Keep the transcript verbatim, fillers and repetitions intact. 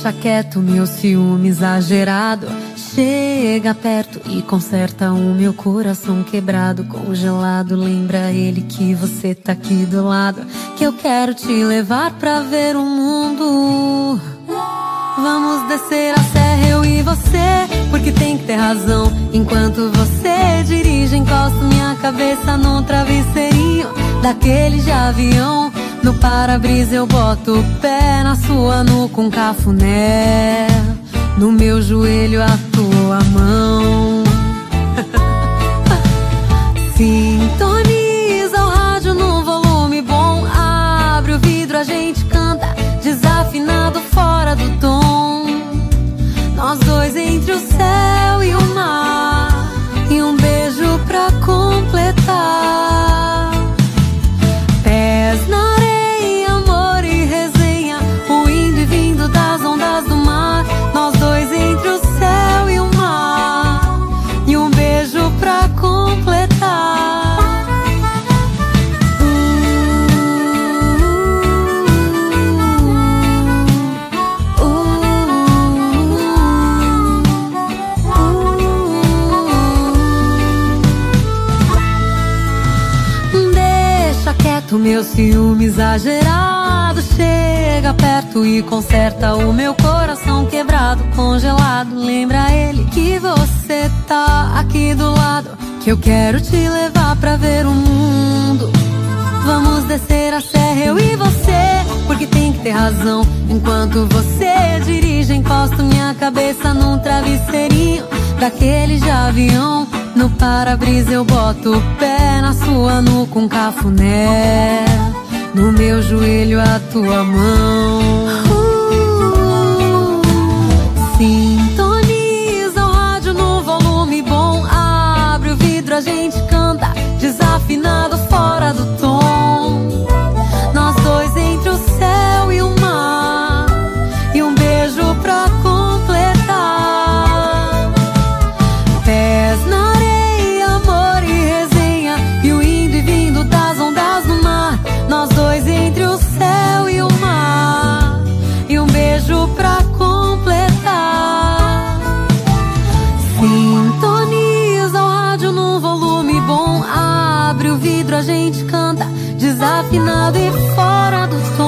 Deixa quieto meu ciúme exagerado. Chega perto e conserta o meu coração quebrado, congelado. Lembra ele que você tá aqui do lado, que eu quero te levar pra ver o mundo. Vamos descer a serra, eu e você, porque tem que ter razão. Enquanto você dirige, encosto minha cabeça num travesseirinho daquele de avião. No para-brisa eu boto o pé na sua nuca, um cafuné. No meu joelho a tua mão. Sintoniza o rádio no volume bom. Abre o vidro, a gente canta desafinado, fora do tom. Nós dois entre o céu e o mar, e um beijo pra completar. Pés na areia, amor e resenha, o indo e vindo das ondas do mar. Nós dois entre o céu e o mar, e um beijo pra completar. uh, uh, uh. Deixa quieto meu ciúme exagerado. Chega perto e conserta o meu coração quebrado, congelado. Lembra ele que você tá aqui do lado, que eu quero te levar pra ver o mundo. Vamos descer a serra, eu e você, porque tem que ter razão. Enquanto você dirige, encosto minha cabeça num travesseirinho daquele de avião. No para-brisa eu boto o pé na sua nuca, um cafuné. No meu joelho a tua mão. uh, Sintoniza o rádio no volume bom. Abre o vidro, a gente canta desafinado, fora do tom. Nós dois entre o céu e o mar, e um beijo pra completar. Pés na areia, amor e resenha, e o indo e vindo das ondas no mar. Nós dois entre o céu e o mar, e um beijo pra completar. Sintoniza o rádio no volume bom. Abre o vidro, a gente canta desafinado e fora do tom.